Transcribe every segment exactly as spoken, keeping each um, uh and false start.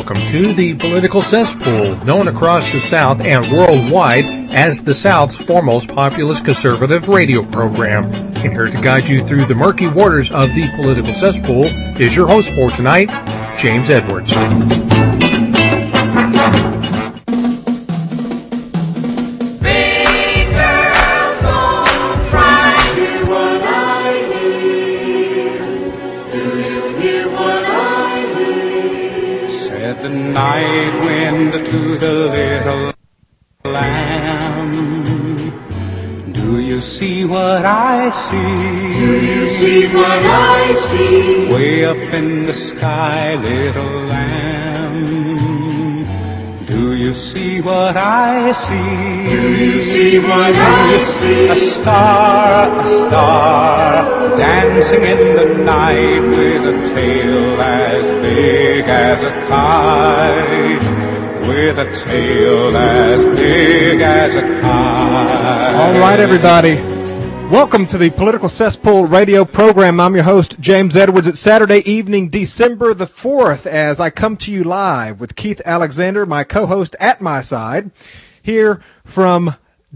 welcome to the Political Cesspool, known across the South and worldwide as the South's foremost populist conservative radio program. And here to guide you through the murky waters of the Political Cesspool is your host for tonight, James Edwards. The night wind to the little lamb, do you see what I see? Do you see what I see? Way up in the sky, little lamb, do you see what I see? Do you see what I see? A star, a star, dancing in the night with a tail as big as a kite, with a tail as big as a kite. All right, everybody. Welcome to the Political Cesspool radio program. I'm your host, James Edwards. It's Saturday evening, December the fourth, as I come to you live with Keith Alexander, my co-host at my side, here from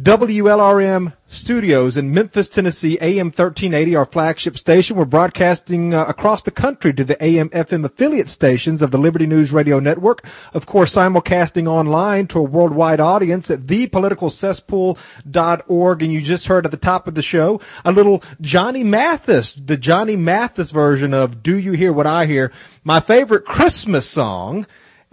W L R M Studios in Memphis, Tennessee, A M thirteen eighty, our flagship station. We're broadcasting uh, across the country to the A M F M affiliate stations of the Liberty News Radio Network. Of course, simulcasting online to a worldwide audience at the political cesspool dot org. And you just heard at the top of the show a little Johnny Mathis, the Johnny Mathis version of Do You Hear What I Hear? My favorite Christmas song,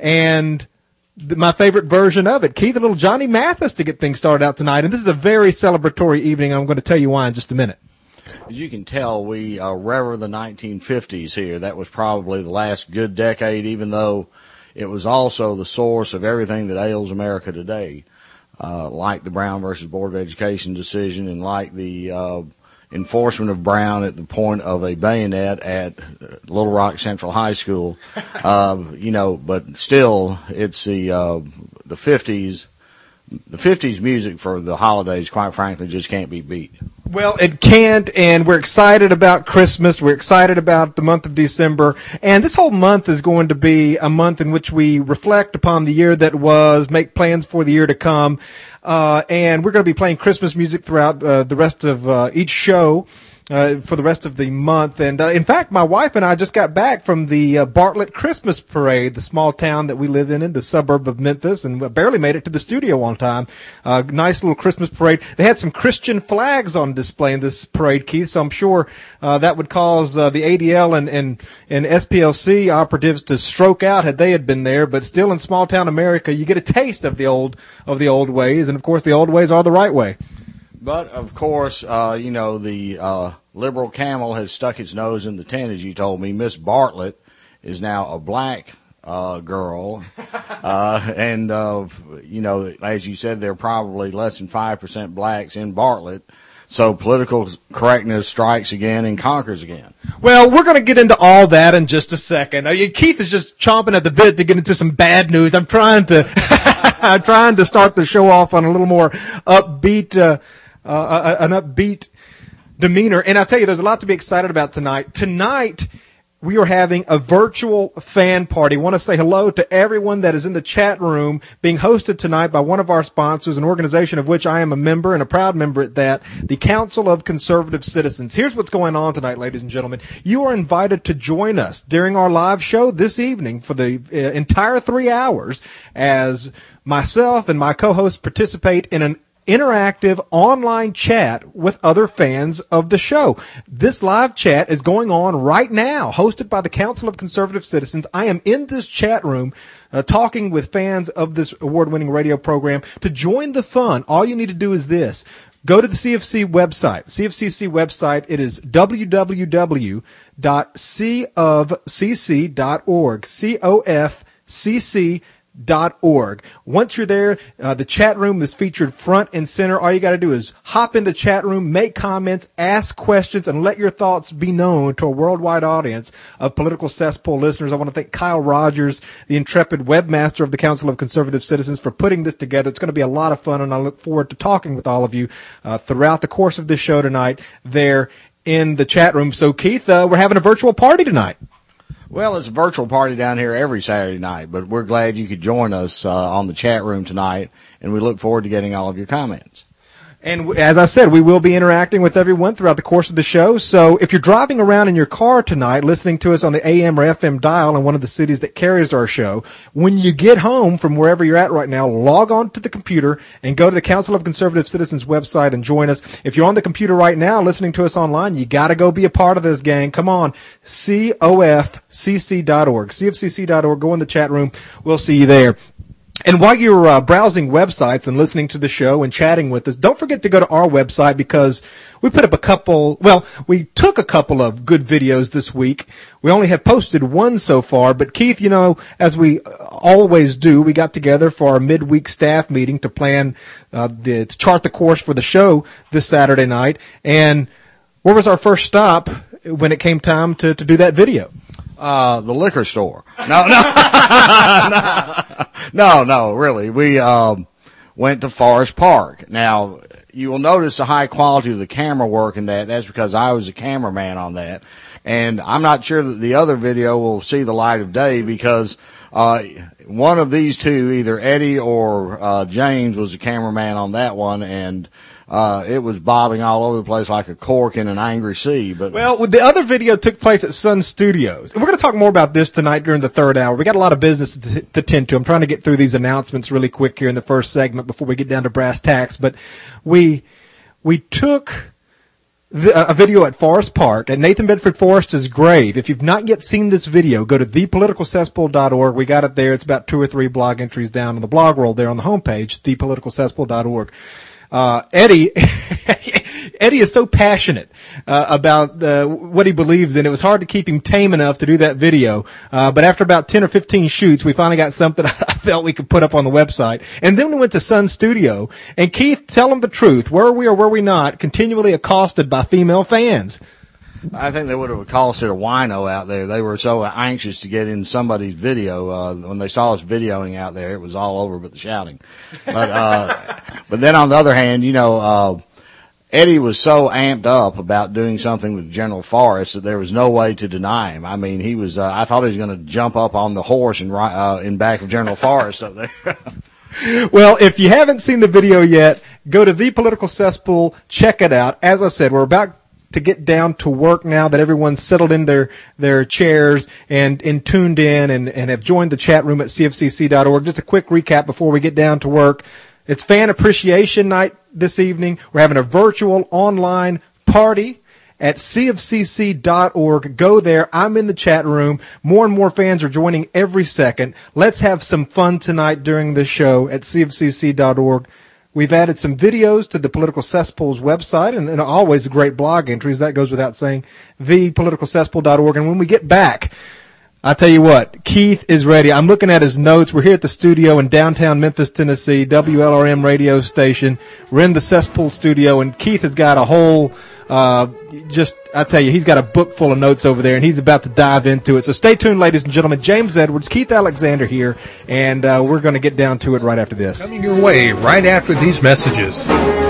and my favorite version of it. Keith, a little Johnny Mathis to get things started out tonight. And this is a very celebratory evening. I'm going to tell you why in just a minute. As you can tell, we uh, rever the nineteen fifties here. That was probably the last good decade, even though it was also the source of everything that ails America today, uh, like the Brown versus Board of Education decision and like the uh, enforcement of Brown at the point of a bayonet at Little Rock Central High School. Uh, you know, but still, it's the uh, the fifties. The fifties music for the holidays, quite frankly, just can't be beat. Well, it can't, and we're excited about Christmas. We're excited about the month of December. And this whole month is going to be a month in which we reflect upon the year that was, make plans for the year to come. Uh, and we're going to be playing Christmas music throughout uh, the rest of uh, each show. Uh, for the rest of the month. And, uh, in fact, my wife and I just got back from the uh, Bartlett Christmas Parade, the small town that we live in in the suburb of Memphis, and we barely made it to the studio on time. Uh, nice little Christmas parade. They had some Christian flags on display in this parade, Keith, so I'm sure uh, that would cause uh, the A D L and, and, and S P L C operatives to stroke out had they had been there. But still, in small town America, you get a taste of the old of the old ways, and, of course, the old ways are the right way. But, of course, uh, you know, the uh, liberal camel has stuck its nose in the tent, as you told me. Miss Bartlett is now a black uh, girl. uh, and, uh, you know, as you said, there are probably less than five percent blacks in Bartlett. So political correctness strikes again and conquers again. Well, we're going to get into all that in just a second. Uh, Keith is just chomping at the bit to get into some bad news. I'm trying to, I'm trying to start the show off on a little more upbeat, uh, uh, an upbeat demeanor. And I'll tell you, there's a lot to be excited about tonight. Tonight, we are having a virtual fan party. I want to say hello to everyone that is in the chat room, being hosted tonight by one of our sponsors, an organization of which I am a member and a proud member at that, the Council of Conservative Citizens. Here's what's going on tonight, ladies and gentlemen. You are invited to join us during our live show this evening for the uh, entire three hours as myself and my co-hosts participate in an interactive online chat with other fans of the show. This live chat is going on right now, hosted by the Council of Conservative Citizens. I am in this chat room uh, talking with fans of this award-winning radio program. To join the fun, all you need to do is this. Go to the C F C website, C F C C website. It is w w w dot c of c c dot org, C O F C C dot org. Once you're there, uh, the chat room is featured front and center. All you got to do is hop in the chat room, make comments, ask questions, and let your thoughts be known to a worldwide audience of Political Cesspool listeners. I want to thank Kyle Rogers, the intrepid webmaster of the Council of Conservative Citizens, for putting this together. It's going to be a lot of fun, and I look forward to talking with all of you uh, throughout the course of this show tonight there in the chat room. So, Keith, uh, we're having a virtual party tonight. Well, it's a virtual party down here every Saturday night, but we're glad you could join us uh, on the chat room tonight, and we look forward to getting all of your comments. And as I said, we will be interacting with everyone throughout the course of the show. So if you're driving around in your car tonight, listening to us on the A M or F M dial in one of the cities that carries our show, when you get home from wherever you're at right now, log on to the computer and go to the Council of Conservative Citizens website and join us. If you're on the computer right now listening to us online, you got to go be a part of this, gang. Come on, C O F C C dot org, C F C C dot org. Go in the chat room. We'll see you there. And while you're uh, browsing websites and listening to the show and chatting with us, don't forget to go to our website because we put up a couple, well, we took a couple of good videos this week. We only have posted one so far, but Keith, you know, as we always do, we got together for our midweek staff meeting to plan, uh, the, to chart the course for the show this Saturday night. And where was our first stop when it came time to, to do that video? Uh, the liquor store. No, no, no, no, no, really. We, um, went to Forest Park. Now, you will notice the high quality of the camera work in that. That's because I was a cameraman on that. And I'm not sure that the other video will see the light of day because, uh, one of these two, either Eddie or, uh, James was a cameraman on that one, and, Uh, it was bobbing all over the place like a cork in an angry sea. But well, the other video took place at Sun Studios. And we're going to talk more about this tonight during the third hour. We got a lot of business to, to tend to. I'm trying to get through these announcements really quick here in the first segment before we get down to brass tacks. But we, we took the, a video at Forest Park, at Nathan Bedford Forrest's grave. If you've not yet seen this video, go to the political cesspool dot org. We got it there. It's about two or three blog entries down on the blog roll there on the homepage, the political cesspool dot org. Uh, Eddie, Eddie is so passionate, uh, about, uh, what he believes in. It was hard to keep him tame enough to do that video. Uh, but after about ten or fifteen shoots, we finally got something I felt we could put up on the website. And then we went to Sun Studio. And Keith, tell them the truth. Were we or were we not continually accosted by female fans? I think they would have accosted a wino out there. They were so anxious to get in somebody's video. Uh, when they saw us videoing out there, it was all over but the shouting. But, uh, but then on the other hand, you know, uh, Eddie was so amped up about doing something with General Forrest that there was no way to deny him. I mean, he was, uh, I thought he was going to jump up on the horse and, uh, in back of General Forrest up there. Well, if you haven't seen the video yet, go to The Political Cesspool, check it out. As I said, we're about to get down to work now that everyone's settled in their, their chairs and, and tuned in and, and have joined the chat room at C F C C dot org. Just a quick recap before we get down to work. It's Fan Appreciation Night this evening. We're having a virtual online party at C F C C dot org. Go there. I'm in the chat room. More and more fans are joining every second. Let's have some fun tonight during the show at C F C C dot org. We've added some videos to the Political Cesspool's website, and, and always great blog entries. That goes without saying, the political cesspool dot org. And when we get back, I tell you what, Keith is ready. I'm looking at his notes. We're here at the studio in downtown Memphis, Tennessee, W L R M radio station. We're in the Cesspool studio, and Keith has got a whole, uh, just, I tell you, he's got a book full of notes over there, and he's about to dive into it. So stay tuned, ladies and gentlemen. James Edwards, Keith Alexander here, and uh, we're going to get down to it right after this. Coming your way right after these messages.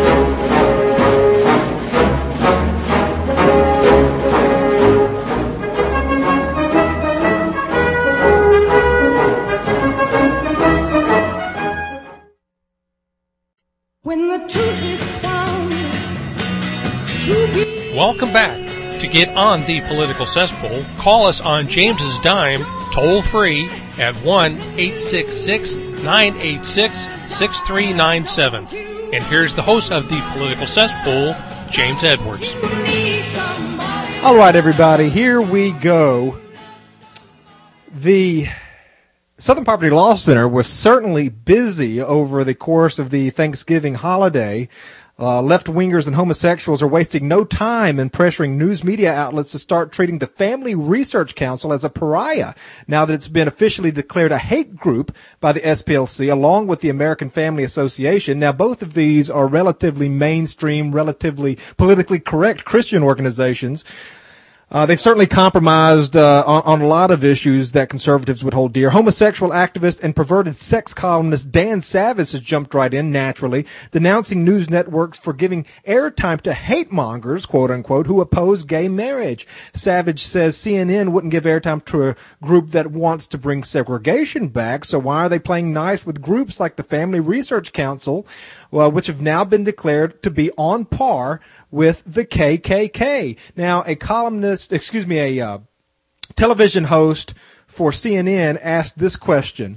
When the truth is found to be. Welcome back. To get on the Political Cesspool, call us on James's dime, toll free at one eight six six, nine eight six, six three nine seven. And here's the host of the Political Cesspool, James Edwards. All right, everybody, here we go. The Southern Poverty Law Center was certainly busy over the course of the Thanksgiving holiday. Uh, left-wingers and homosexuals are wasting no time in pressuring news media outlets to start treating the Family Research Council as a pariah now that it's been officially declared a hate group by the S P L C along with the American Family Association. Now, both of these are relatively mainstream, relatively politically correct Christian organizations. Uh, they've certainly compromised uh, on, on a lot of issues that conservatives would hold dear. Homosexual activist and perverted sex columnist Dan Savage has jumped right in naturally, denouncing news networks for giving airtime to hate mongers, quote unquote, who oppose gay marriage. Savage says C N N wouldn't give airtime to a group that wants to bring segregation back, so why are they playing nice with groups like the Family Research Council, well, which have now been declared to be on par with the K K K. Now, a columnist, excuse me, a uh, television host for C N N asked this question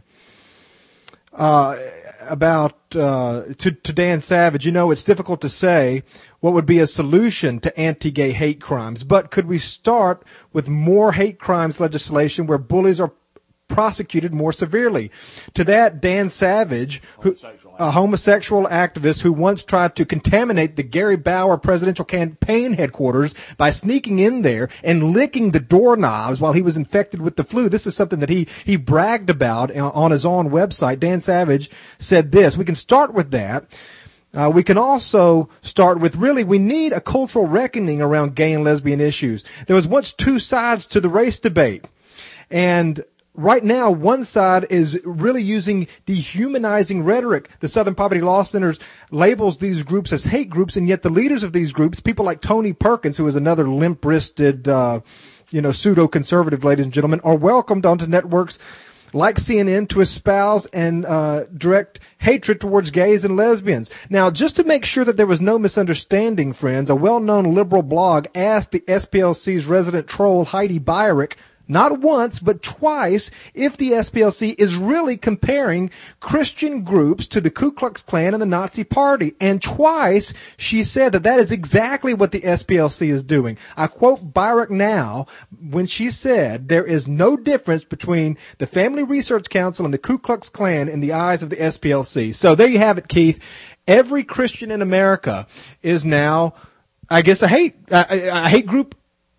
uh, about uh, to, to Dan Savage. You know, it's difficult to say what would be a solution to anti-gay hate crimes, but could we start with more hate crimes legislation where bullies are prosecuted more severely? To that, Dan Savage, who, a homosexual activist who once tried to contaminate the Gary Bauer presidential campaign headquarters by sneaking in there and licking the doorknobs while he was infected with the flu. This is something that he, he bragged about on his own website. Dan Savage said this: we can start with that. Uh, we can also start with, really, we need a cultural reckoning around gay and lesbian issues. There was once two sides to the race debate, and right now, one side is really using dehumanizing rhetoric. The Southern Poverty Law Center labels these groups as hate groups, and yet the leaders of these groups, people like Tony Perkins, who is another limp-wristed, uh, you know, pseudo-conservative, ladies and gentlemen, are welcomed onto networks like C N N to espouse and uh, direct hatred towards gays and lesbians. Now, just to make sure that there was no misunderstanding, friends, a well-known liberal blog asked the S P L C's resident troll, Heidi Beirich, not once, but twice, if the S P L C is really comparing Christian groups to the Ku Klux Klan and the Nazi Party. And twice, she said that that is exactly what the S P L C is doing. I quote Beirich now when she said, there is no difference between the Family Research Council and the Ku Klux Klan in the eyes of the S P L C. So there you have it, Keith. Every Christian in America is now, I guess, a hate, a, a hate group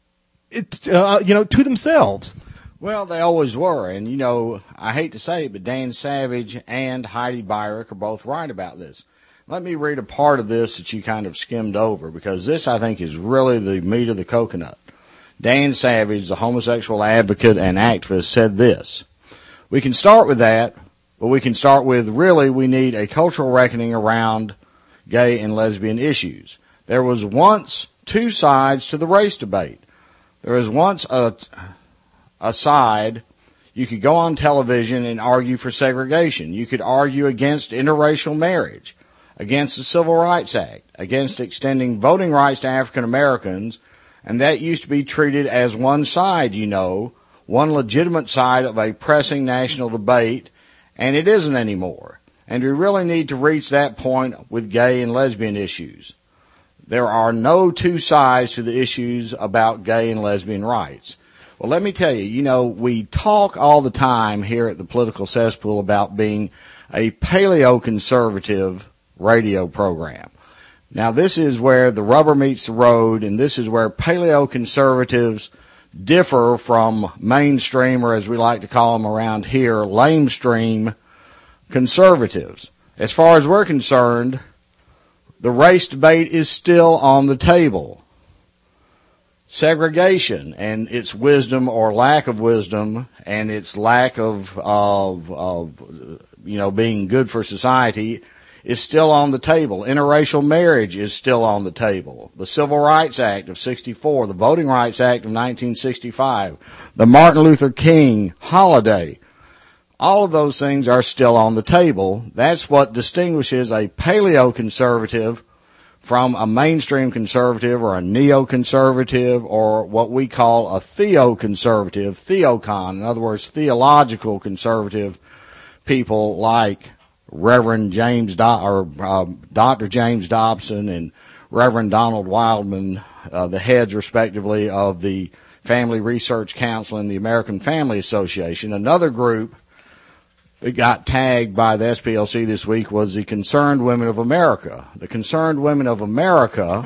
It, uh, you know, to themselves. Well, they always were. And, you know, I hate to say it, but Dan Savage and Heidi Beirich are both right about this. Let me read a part of this that you kind of skimmed over, because this, I think, is really the meat of the coconut. Dan Savage, the homosexual advocate and activist, said this: we can start with that, but we can start with, really, we need a cultural reckoning around gay and lesbian issues. There was once two sides to the race debate. There was once a, a side, you could go on television and argue for segregation. You could argue against interracial marriage, against the Civil Rights Act, against extending voting rights to African Americans, and that used to be treated as one side, you know, one legitimate side of a pressing national debate, and it isn't anymore. And we really need to reach that point with gay and lesbian issues. There are no two sides to the issues about gay and lesbian rights. Well, let me tell you, you know, we talk all the time here at the Political Cesspool about being a paleo-conservative radio program. Now, this is where the rubber meets the road, and this is where paleo-conservatives differ from mainstream, or as we like to call them around here, lamestream conservatives. As far as we're concerned, the race debate is still on the table. Segregation and its wisdom or lack of wisdom and its lack of, of, of, you know, being good for society is still on the table. Interracial marriage is still on the table. The Civil Rights Act of sixty-four, the Voting Rights Act of nineteen sixty-five, the Martin Luther King holiday, all of those things are still on the table. That's what distinguishes a paleo-conservative from a mainstream conservative or a neo-conservative or what we call a theo-conservative, theocon, in other words, theological conservative people like Reverend James Do- or uh, Doctor James Dobson and Reverend Donald Wildman, uh, the heads respectively of the Family Research Council and the American Family Association. Another group that got tagged by the S P L C this week was the Concerned Women of America. The Concerned Women of America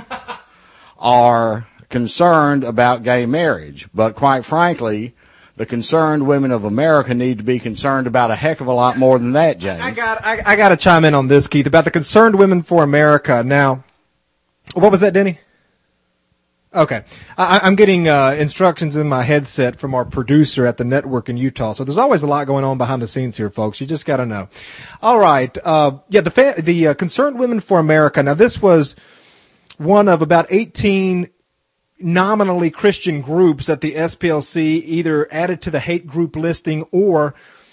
are concerned about gay marriage, but quite frankly, the Concerned Women of America need to be concerned about a heck of a lot more than that, James. I got, I, I got to chime in on this, Keith, about the Concerned Women for America. Now, what was that, Denny? Okay. I, I'm getting uh, instructions in my headset from our producer at the network in Utah. So there's always a lot going on behind the scenes here, folks. You just got to know. All right. Uh, yeah, the fa- the uh, Concerned Women for America. Now, this was one of about eighteen nominally Christian groups that the S P L C either added to the hate group listing or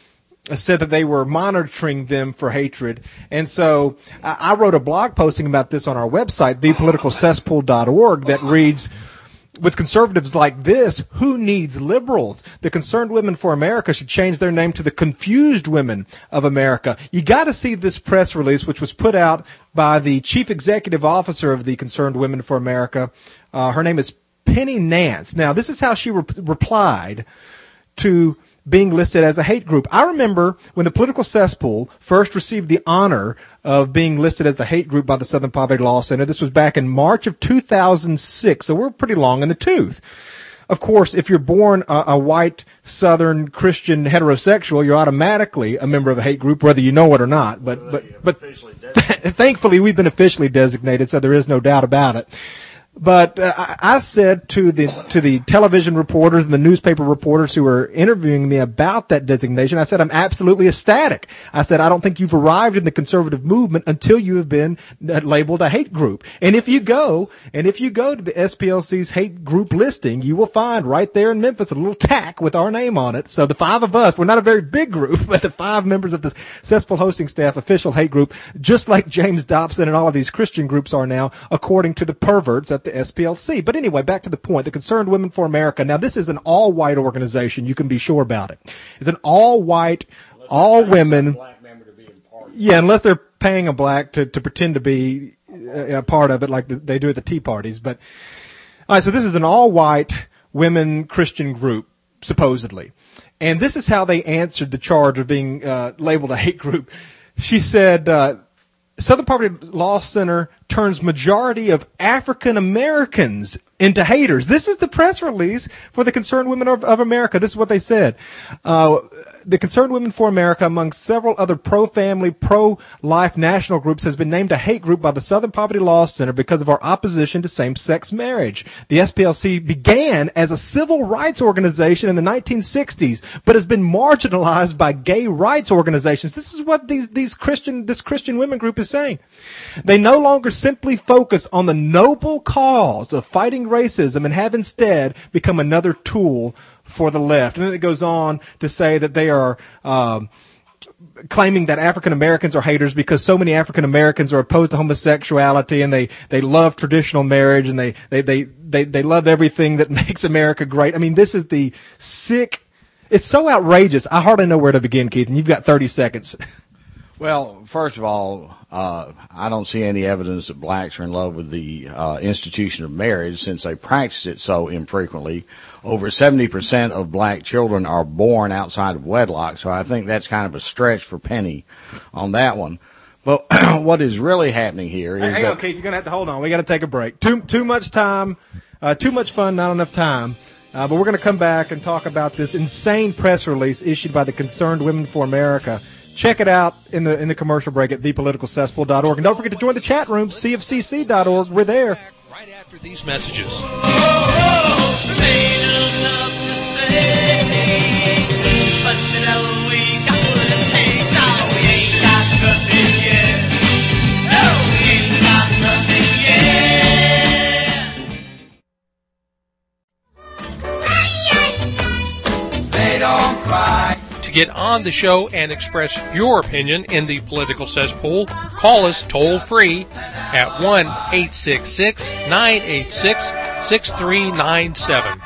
said that they were monitoring them for hatred. And so I, I wrote a blog posting about this on our website, the political cesspool dot org, that reads, with conservatives like this, who needs liberals? The Concerned Women for America should change their name to the Confused Women of America. You got to see this press release, which was put out by the chief executive officer of the Concerned Women for America. Uh, her name is Penny Nance. Now, this is how she re- replied to being listed as a hate group. I remember when the Political Cesspool first received the honor of being listed as a hate group by the Southern Poverty Law Center. This was back in March of two thousand six, so we're pretty long in the tooth. Of course, if you're born a, a white, Southern, Christian, heterosexual, you're automatically a member of a hate group, whether you know it or not. But, but, but thankfully, we've been officially designated, so there is no doubt about it. But uh, I said to the to the television reporters and the newspaper reporters who were interviewing me about that designation, I said, I'm absolutely ecstatic. I said, I don't think you've arrived in the conservative movement until you have been labeled a hate group. And if you go, and if you go to the S P L C's hate group listing, you will find right there in Memphis a little tack with our name on it. So the five of us, we're not a very big group, but the five members of the Cesspool hosting staff official hate group, just like James Dobson and all of these Christian groups are now, according to the perverts at the S P L C. But anyway, back to the point. The Concerned Women for America. Now, this is an all-white organization. You can be sure about it. It's an all-white, all-women. Yeah, unless they're paying a black to, to pretend to be a, a part of it like the, they do at the Tea Parties. But, all right, so this is an all-white women Christian group, supposedly. And this is how they answered the charge of being uh, labeled a hate group. She said, uh, Southern Poverty Law Center turns majority of African Americans into haters. This is the press release for the Concerned Women of, of America. This is what they said. Uh, the Concerned Women for America, among several other pro-family, pro-life national groups, has been named a hate group by the Southern Poverty Law Center because of our opposition to same-sex marriage. The S P L C began as a civil rights organization in the nineteen sixties, but has been marginalized by gay rights organizations. This is what these, these Christian, this Christian women group is saying. They no longer simply focus on the noble cause of fighting racism and have instead become another tool for the left. And then it goes on to say that they are um, claiming that African Americans are haters because so many African Americans are opposed to homosexuality and they, they love traditional marriage and they, they, they, they, they love everything that makes America great. I mean, this is the sick, it's so outrageous. I hardly know where to begin, Keith, and you've got thirty seconds. Well, first of all, uh, I don't see any evidence that blacks are in love with the uh, institution of marriage since they practice it so infrequently. Over seventy percent of black children are born outside of wedlock, so I think that's kind of a stretch for Penny on that one. But what is really happening here is hey, hang that... on, Keith, you're going to have to hold on. We got to take a break. Too, too much time, uh, too much fun, not enough time. Uh, but we're going to come back and talk about this insane press release issued by the Concerned Women for America. Check it out in the in the commercial break at the political cesspool dot org. And don't forget to join the chat room, C F C C dot org. We're there. Right after these messages. They don't cry. To get on the show and express your opinion in the political cesspool, call us toll-free at one eight six six, nine eight six, six three nine seven.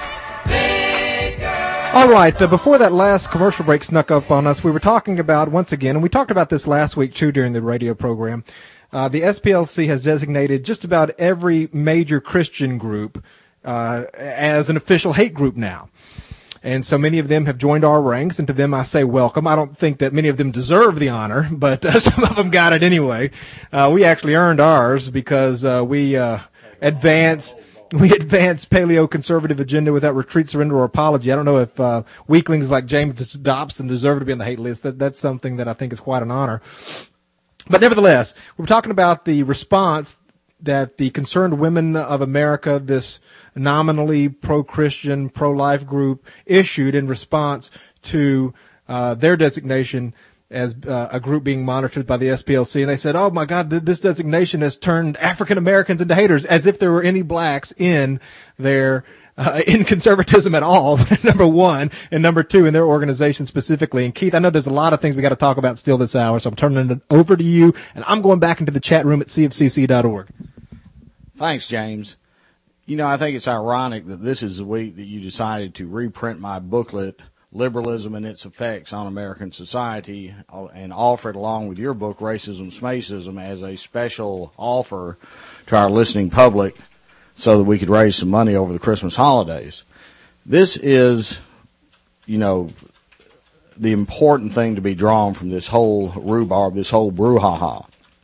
All right, uh, before that last commercial break snuck up on us, we were talking about, once again, and we talked about this last week, too, during the radio program, uh, the S P L C has designated just about every major Christian group uh, as an official hate group now. And so many of them have joined our ranks, and to them I say welcome. I don't think that many of them deserve the honor, but uh, some of them got it anyway. Uh, we actually earned ours because uh, we uh, advance we advance paleo-conservative agenda without retreat, surrender, or apology. I don't know if uh, weaklings like James Dobson deserve to be on the hate list. That, that's something that I think is quite an honor. But nevertheless, we're talking about the response that the Concerned Women of America, this nominally pro-Christian, pro-life group, issued in response to uh, their designation as uh, a group being monitored by the S P L C. And they said, oh, my God, th- this designation has turned African Americans into haters, as if there were any blacks in their Uh, in conservatism at all, number one, and number two, in their organization specifically. And Keith, I know there's a lot of things we got to talk about still this hour, so I'm turning it over to you, and I'm going back into the chat room at c f c c dot org. Thanks, James. You know, I think it's ironic that this is the week that you decided to reprint my booklet, Liberalism and Its Effects on American Society, and offer it along with your book, Racism, Smacism, as a special offer to our listening public, so that we could raise some money over the Christmas holidays. This is, you know, the important thing to be drawn from this whole rhubarb, this whole brouhaha.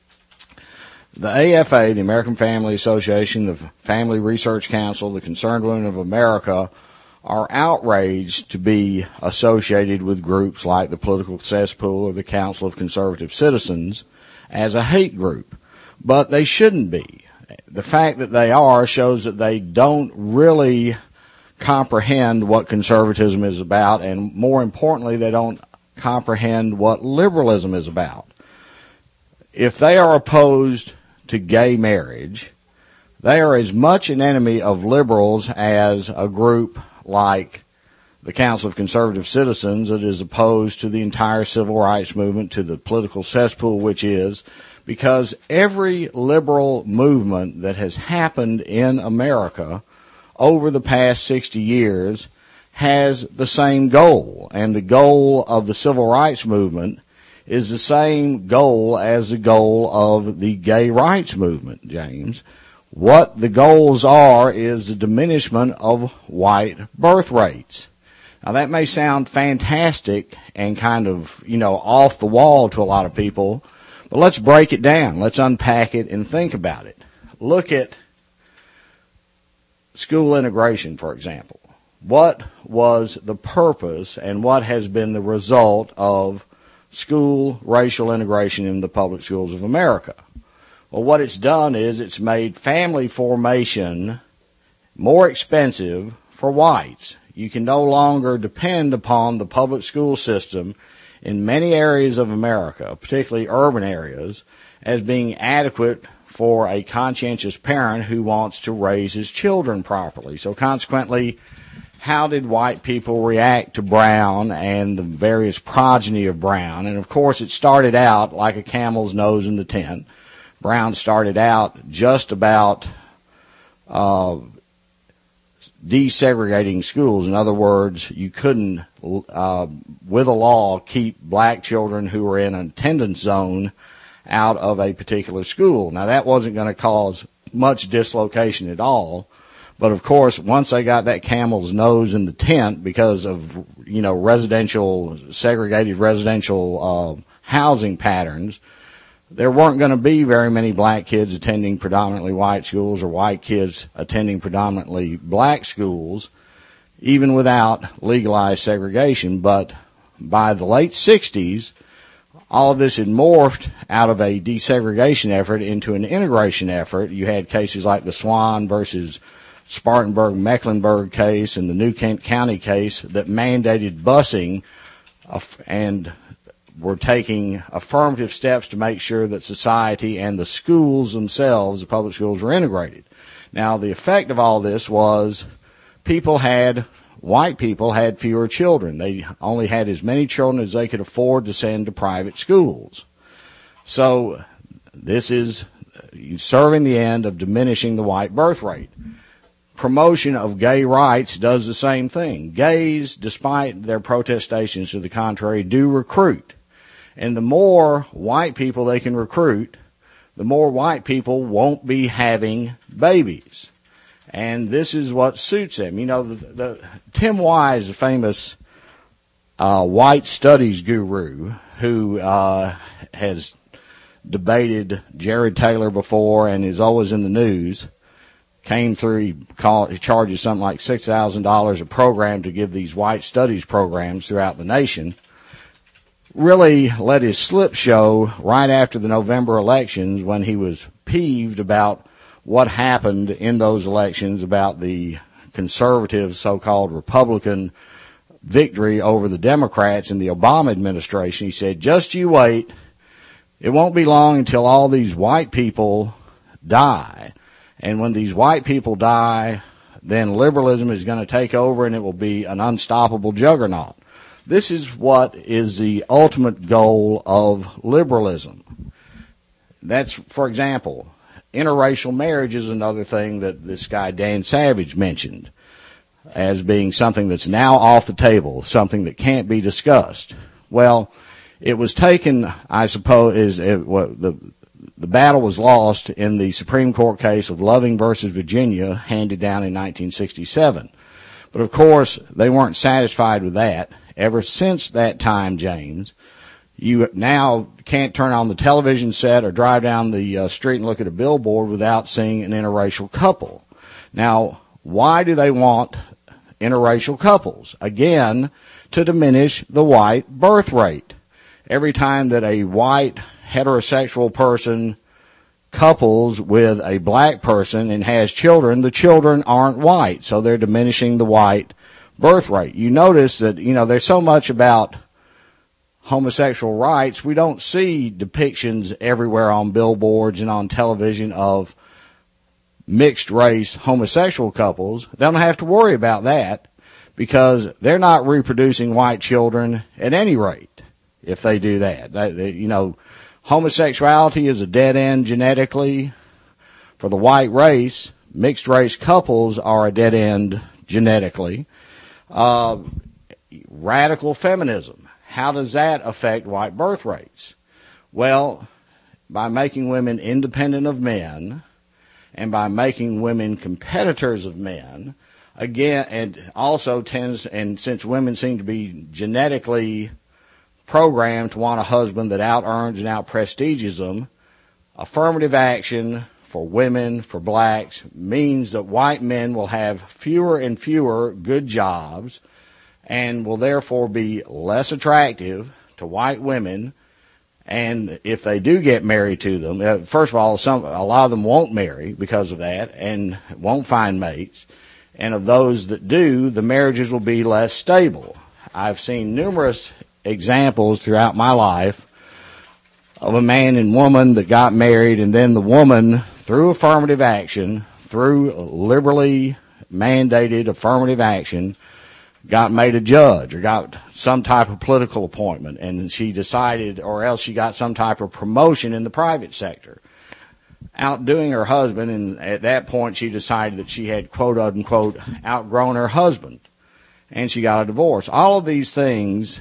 The A F A, the American Family Association, the Family Research Council, the Concerned Women of America are outraged to be associated with groups like the Political Cesspool or the Council of Conservative Citizens as a hate group. But they shouldn't be. The fact that they are shows that they don't really comprehend what conservatism is about, and more importantly, they don't comprehend what liberalism is about. If they are opposed to gay marriage, they are as much an enemy of liberals as a group like the Council of Conservative Citizens that is opposed to the entire civil rights movement, to the political cesspool, which is, because every liberal movement that has happened in America over the past sixty years has the same goal. And the goal of the civil rights movement is the same goal as the goal of the gay rights movement, James. What the goals are is the diminishment of white birth rates. Now, that may sound fantastic and kind of, you know, off the wall to a lot of people, but let's break it down. Let's unpack it and think about it. Look at school integration, for example. What was the purpose and what has been the result of school racial integration in the public schools of America? Well, what it's done is it's made family formation more expensive for whites. You can no longer depend upon the public school system in many areas of America, particularly urban areas, as being adequate for a conscientious parent who wants to raise his children properly. So consequently, how did white people react to Brown and the various progeny of Brown? And of course, it started out like a camel's nose in the tent. Brown started out just about uh, desegregating schools. In other words, you couldn't, uh, with a law, keep black children who were in an attendance zone out of a particular school. Now, that wasn't going to cause much dislocation at all. But, of course, once they got that camel's nose in the tent because of, you know, residential, segregated residential uh, housing patterns, there weren't going to be very many black kids attending predominantly white schools or white kids attending predominantly black schools, even without legalized segregation. But by the late sixties, all of this had morphed out of a desegregation effort into an integration effort. You had cases like the Swan versus Spartanburg-Mecklenburg case and the New Kent County case that mandated busing and were taking affirmative steps to make sure that society and the schools themselves, the public schools, were integrated. Now, the effect of all this was people had, white people had fewer children. They only had as many children as they could afford to send to private schools. So this is serving the end of diminishing the white birth rate. Promotion of gay rights does the same thing. Gays, despite their protestations to the contrary, do recruit. And the more white people they can recruit, the more white people won't be having babies. And this is what suits them. You know, the, the, Tim Wise, a famous uh, white studies guru who uh, has debated Jared Taylor before and is always in the news, came through, he, called, he charges something like six thousand dollars a program to give these white studies programs throughout the nation, really let his slip show right after the November elections when he was peeved about what happened in those elections about the conservative so-called Republican victory over the Democrats in the Obama administration. He said, just you wait. It won't be long until all these white people die. And when these white people die, then liberalism is going to take over and it will be an unstoppable juggernaut. This is what is the ultimate goal of liberalism. That's, for example, interracial marriage is another thing that this guy Dan Savage mentioned as being something that's now off the table, something that can't be discussed. Well, it was taken, I suppose, is it, what, the the battle was lost in the Supreme Court case of Loving versus Virginia, handed down in nineteen sixty-seven. But of course, they weren't satisfied with that. Ever since that time, James, you now can't turn on the television set or drive down the uh, street and look at a billboard without seeing an interracial couple. Now, why do they want interracial couples? Again, to diminish the white birth rate. Every time that a white heterosexual person couples with a black person and has children, the children aren't white, so they're diminishing the white birth rate. You notice that, you know, there's so much about homosexual rights. We don't see depictions everywhere on billboards and on television of mixed race homosexual couples. They don't have to worry about that because they're not reproducing white children at any rate if they do that. They, they, you know, homosexuality is a dead end genetically for the white race. Mixed race couples are a dead end genetically. Uh, radical feminism. How does that affect white birth rates? Well, by making women independent of men and by making women competitors of men, again, and also tends, and since women seem to be genetically programmed to want a husband that out-earns and out-prestiges them, affirmative action for women, for blacks, means that white men will have fewer and fewer good jobs and will therefore be less attractive to white women. And if they do get married to them, uh, first of all, some a lot of them won't marry because of that and won't find mates. And of those that do, the marriages will be less stable. I've seen numerous examples throughout my life of a man and woman that got married, and then the woman, through affirmative action, through liberally mandated affirmative action, got made a judge or got some type of political appointment, and she decided, or else she got some type of promotion in the private sector, outdoing her husband, and at that point she decided that she had quote-unquote outgrown her husband, and she got a divorce. All of these things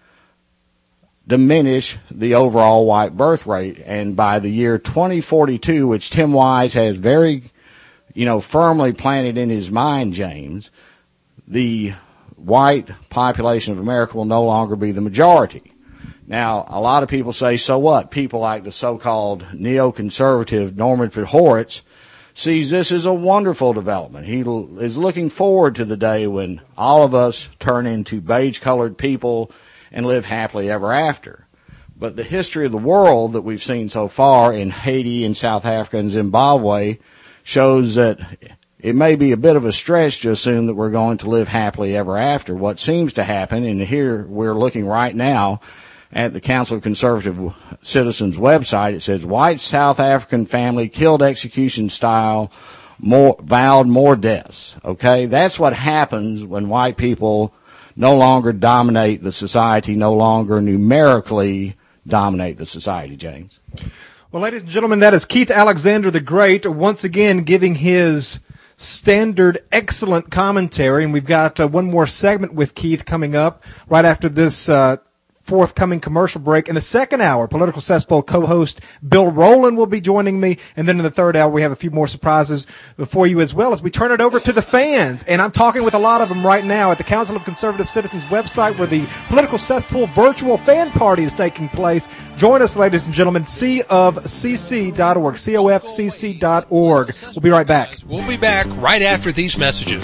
diminish the overall white birth rate, and by the year twenty forty-two, which Tim Wise has very, you know, firmly planted in his mind, James, the white population of America will no longer be the majority. Now, a lot of people say, so what? People like the so-called neoconservative Norman Podhoretz sees this as a wonderful development. He is looking forward to the day when all of us turn into beige-colored people and live happily ever after. But the history of the world that we've seen so far in Haiti and South Africa and Zimbabwe shows that it may be a bit of a stretch to assume that we're going to live happily ever after. What seems to happen, and here we're looking right now at the Council of Conservative Citizens website, it says, white South African family killed execution style, more, vowed more deaths. Okay, that's what happens when white people no longer dominate the society, no longer numerically dominate the society, James. Well, ladies and gentlemen, that is Keith Alexander the Great once again giving his standard excellent commentary, and we've got uh, one more segment with Keith coming up right after this uh forthcoming commercial break. In the second hour, Political Cesspool co-host Bill Rowland will be joining me, and then in the third hour we have a few more surprises for you as well as we turn it over to the fans. And I'm talking with a lot of them right now at the Council of Conservative Citizens website where the Political Cesspool virtual fan party is taking place. Join us, ladies and gentlemen, C of C C dot org, C O F C C dot org. We'll be right back. We'll be back right after these messages.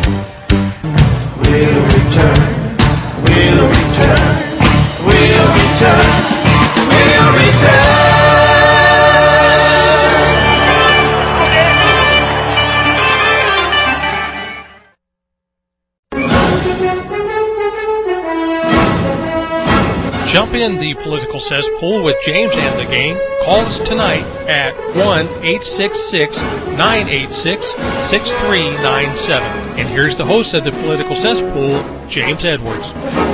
We'll return. We'll return. We'll return, we'll return. Jump in the political cesspool with James and the gang. Call us tonight at one eight six six, nine eight six, six three nine seven. And here's the host of the political cesspool, James Edwards.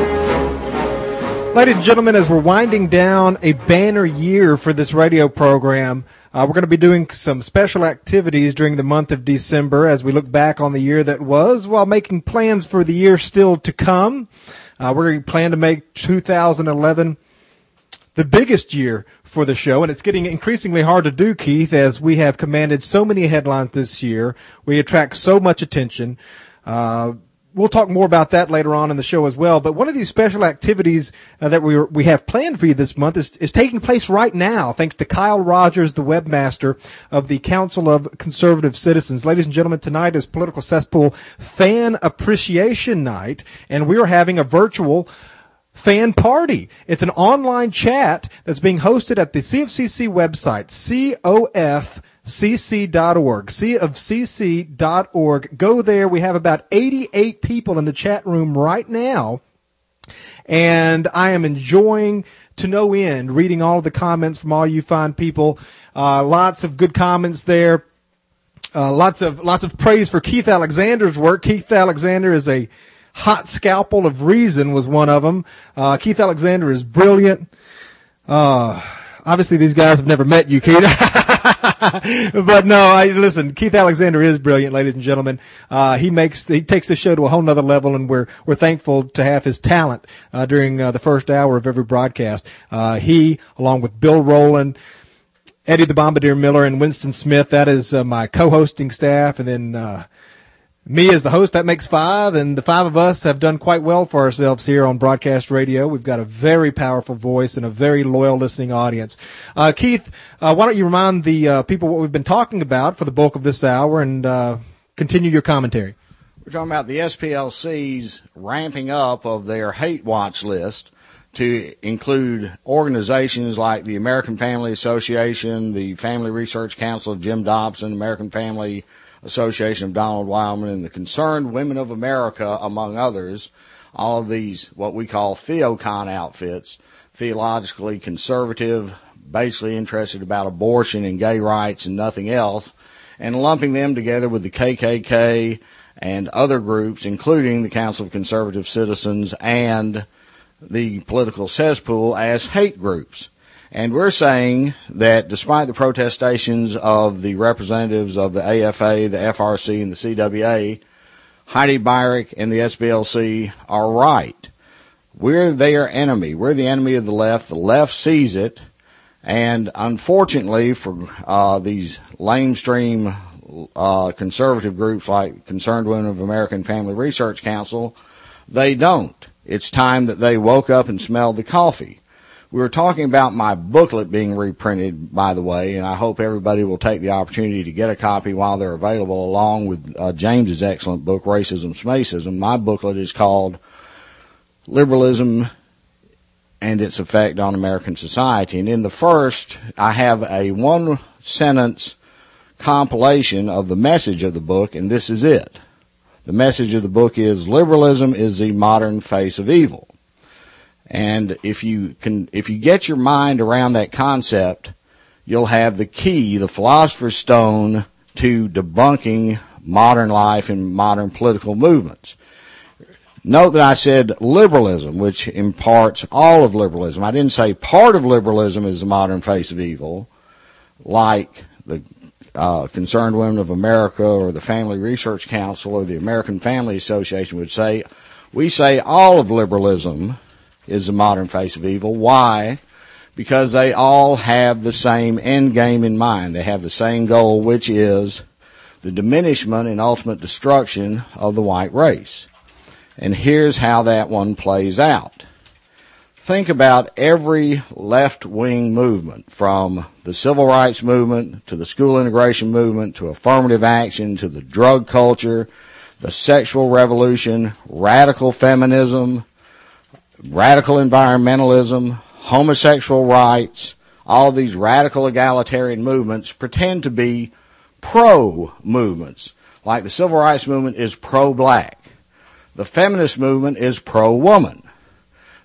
Ladies and gentlemen, as we're winding down a banner year for this radio program, uh, we're going to be doing some special activities during the month of December as we look back on the year that was while making plans for the year still to come. Uh, we're going to plan to make two thousand eleven the biggest year for the show, and it's getting increasingly hard to do, Keith, as we have commanded so many headlines this year. We attract so much attention. Uh, we'll talk more about that later on in the show as well. But one of these special activities uh, that we we have planned for you this month is, is taking place right now, thanks to Kyle Rogers, the webmaster of the Council of Conservative Citizens. Ladies and gentlemen, tonight is Political Cesspool Fan Appreciation Night, and we are having a virtual fan party. It's an online chat that's being hosted at the C F C C website, C O F C C dot org, C of C C dot org. Go there. We have about eighty-eight people in the chat room right now, and I am enjoying to no end reading all of the comments from all you fine people. Uh, lots of good comments there. Uh, lots of lots of praise for Keith Alexander's work. Keith Alexander is a hot scalpel of reason, was one of them. Uh, Keith Alexander is brilliant. Uh, obviously, these guys have never met you, Keith. But no, I listen. Keith Alexander is brilliant, ladies and gentlemen. Uh, he makes he takes the show to a whole nother level, and we're we're thankful to have his talent uh, during uh, the first hour of every broadcast. Uh, he, along with Bill Rowland, Eddie the Bombardier Miller, and Winston Smith, that is uh, my co-hosting staff, and then uh, me as the host, that makes five, and the five of us have done quite well for ourselves here on broadcast radio. We've got a very powerful voice and a very loyal listening audience. Uh, Keith, uh, why don't you remind the uh, people what we've been talking about for the bulk of this hour and uh, continue your commentary. We're talking about the S P L C's ramping up of their hate watch list to include organizations like the American Family Association, the Family Research Council of Jim Dobson, American Family Association of Donald Wildman, and the Concerned Women of America, among others. All of these, what we call theocon outfits, theologically conservative, basically interested about abortion and gay rights and nothing else, and lumping them together with the K K K and other groups, including the Council of Conservative Citizens and the Political Cesspool, as hate groups. And we're saying that despite the protestations of the representatives of the A F A, the F R C, and the C W A, Heidi Beirich and the S P L C are right. We're their enemy. We're the enemy of the left. The left sees it. And unfortunately for uh, these lamestream uh, conservative groups like Concerned Women of American Family Research Council, they don't. It's time that they woke up and smelled the coffee. We were talking about my booklet being reprinted, by the way, and I hope everybody will take the opportunity to get a copy while they're available, along with uh, James's excellent book, Racism, Smacism. My booklet is called Liberalism and Its Effect on American Society. And in the first, I have a one-sentence compilation of the message of the book, and this is it. The message of the book is, liberalism is the modern face of evil. And if you can, if you get your mind around that concept, you'll have the key, the philosopher's stone to debunking modern life and modern political movements. Note that I said liberalism, which imparts all of liberalism. I didn't say part of liberalism is the modern face of evil, like the uh, Concerned Women of America or the Family Research Council or the American Family Association would say. We say all of liberalism is the modern face of evil. Why? Because they all have the same end game in mind. They have the same goal, which is the diminishment and ultimate destruction of the white race. And here's how that one plays out. Think about every left-wing movement, from the civil rights movement to the school integration movement to affirmative action to the drug culture, the sexual revolution, radical feminism, radical environmentalism, homosexual rights. All these radical egalitarian movements pretend to be pro-movements. Like the civil rights movement is pro-black. The feminist movement is pro-woman.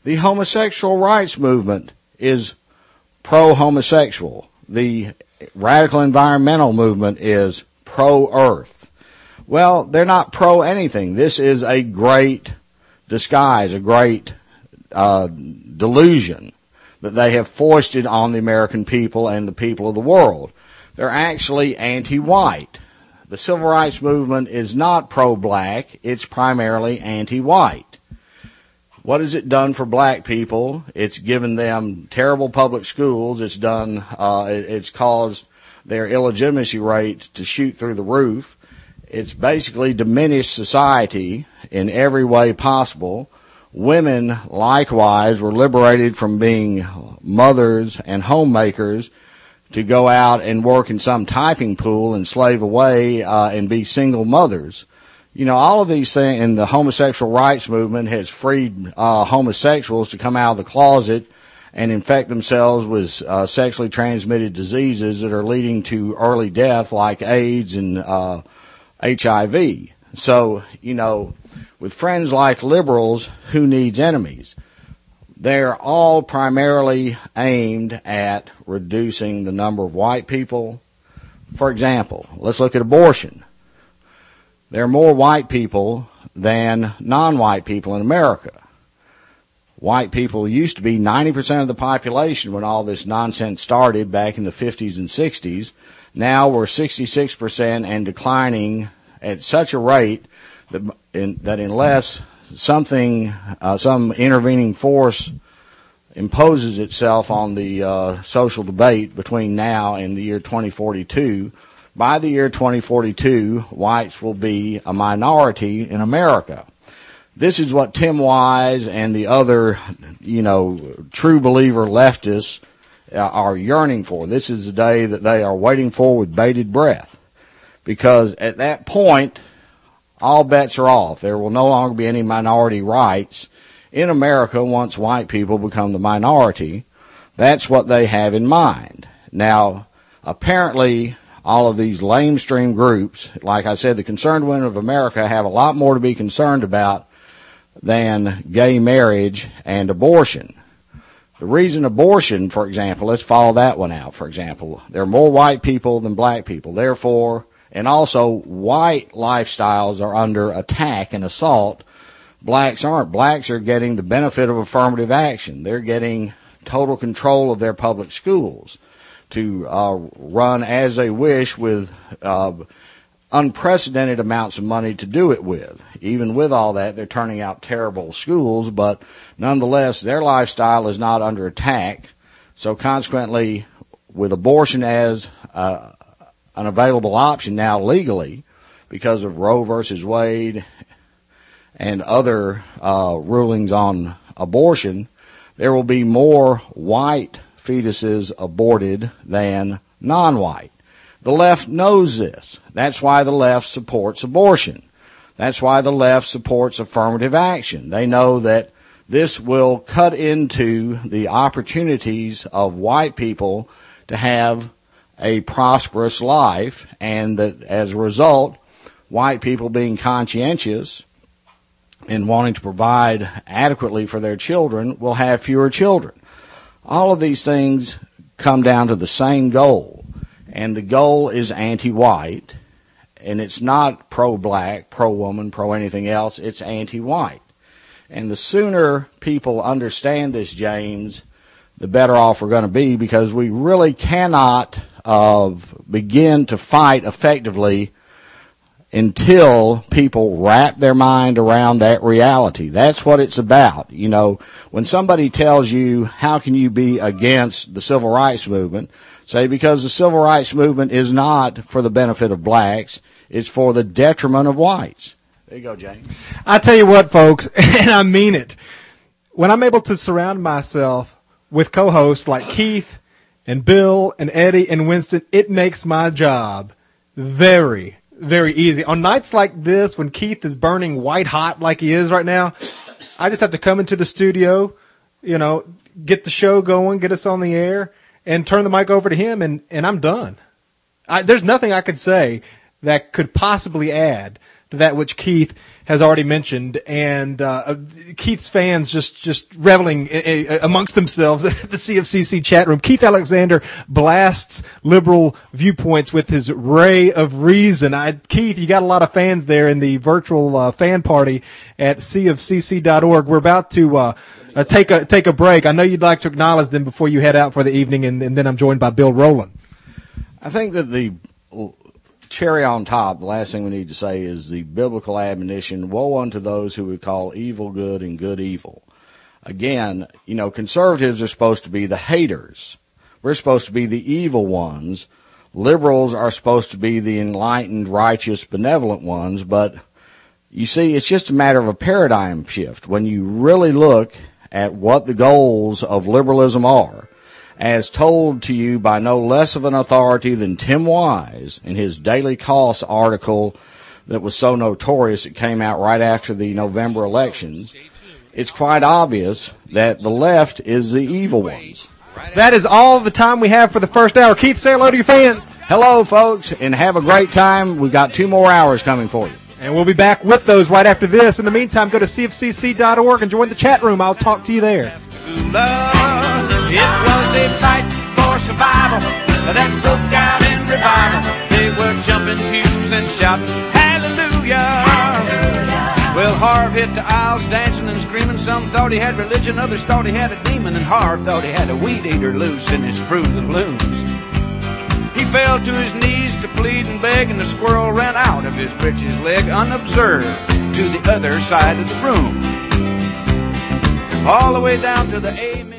The homosexual rights movement is pro-homosexual. The radical environmental movement is pro-earth. Well, they're not pro-anything. This is a great disguise, a great uh, delusion that they have foisted on the American people and the people of the world. They're actually anti-white. The civil rights movement is not pro-black. It's primarily anti-white. What has it done for black people? It's given them terrible public schools. It's done, uh, it's caused their illegitimacy rate to shoot through the roof. It's basically diminished society in every way possible. Women, likewise, were liberated from being mothers and homemakers to go out and work in some typing pool and slave away uh, and be single mothers. You know, all of these things, and the homosexual rights movement has freed uh, homosexuals to come out of the closet and infect themselves with uh, sexually transmitted diseases that are leading to early death, like AIDS and uh, H I V. So, you know, with friends like liberals, who needs enemies? They're all primarily aimed at reducing the number of white people. For example, let's look at abortion. There are more white people than non-white people in America. White people used to be ninety percent of the population when all this nonsense started back in the fifties and sixties. Now we're sixty-six percent and declining at such a rate that, in, that unless something, uh, some intervening force imposes itself on the uh, social debate between now and the year twenty forty-two, by the year twenty forty-two, whites will be a minority in America. This is what Tim Wise and the other, you know, true believer leftists uh, are yearning for. This is the day that they are waiting for with bated breath. Because at that point, all bets are off. There will no longer be any minority rights in America once white people become the minority. That's what they have in mind. Now, apparently, all of these lamestream groups, like I said, the concerned women of America have a lot more to be concerned about than gay marriage and abortion. The reason abortion, for example, let's follow that one out, for example. There are more white people than black people. Therefore, and also white lifestyles are under attack and assault. Blacks aren't. Blacks are getting the benefit of affirmative action. They're getting total control of their public schools to uh, run as they wish with uh, unprecedented amounts of money to do it with. Even with all that, they're turning out terrible schools, but nonetheless, their lifestyle is not under attack. So consequently, with abortion as uh, an available option now legally, because of Roe versus Wade and other uh, rulings on abortion, there will be more white fetuses aborted than non-white. The left knows this. That's why the left supports abortion. That's why the left supports affirmative action. They know that this will cut into the opportunities of white people to have a prosperous life, and that as a result, white people being conscientious and wanting to provide adequately for their children will have fewer children. All of these things come down to the same goal, and the goal is anti-white, and it's not pro-black, pro-woman, pro-anything else. It's anti-white. And the sooner people understand this, James, the better off we're going to be, because we really cannot uh, begin to fight effectively until people wrap their mind around that reality. That's what it's about. You know, when somebody tells you, how can you be against the civil rights movement? Say, because the civil rights movement is not for the benefit of blacks. It's for the detriment of whites. There you go, James. I tell you what, folks, and I mean it. When I'm able to surround myself with co-hosts like Keith and Bill and Eddie and Winston, it makes my job very, very easy. On nights like this, when Keith is burning white hot like he is right now, I just have to come into the studio, you know, get the show going, get us on the air, and turn the mic over to him, and, and I'm done. I, there's nothing I could say that could possibly add to that which Keith has already mentioned, and uh, Keith's fans just just reveling a, a, amongst themselves at the C F C C chat room. Keith Alexander blasts liberal viewpoints with his ray of reason. I, Keith, you got a lot of fans there in the virtual uh, fan party at C F C C dot org. We're about to uh, uh, take a take a break. I know you'd like to acknowledge them before you head out for the evening, and, and then I'm joined by Bill Rowland. I think that the cherry on top, the last thing we need to say is the biblical admonition, woe unto those who would call evil good and good evil. Again, you know, conservatives are supposed to be the haters. We're supposed to be the evil ones. Liberals are supposed to be the enlightened, righteous, benevolent ones. But you see, it's just a matter of a paradigm shift. When you really look at what the goals of liberalism are, as told to you by no less of an authority than Tim Wise in his Daily Cost article that was so notorious it came out right after the November elections, it's quite obvious that the left is the evil ones. That is all the time we have for the first hour. Keith, say hello to your fans. Hello, folks, and have a great time. We've got two more hours coming for you. And we'll be back with those right after this. In the meantime, go to C F C C dot org and join the chat room. I'll talk to you there. It was a fight for survival that broke out in revival. They were jumping pews and shouting hallelujah. Hallelujah. Well, Harv hit the aisles dancing and screaming. Some thought he had religion, others thought he had a demon, and Harv thought he had a weed eater loose in his Fruit of the Looms. He fell to his knees to plead and beg, and the squirrel ran out of his britches leg unobserved to the other side of the room, all the way down to the amen.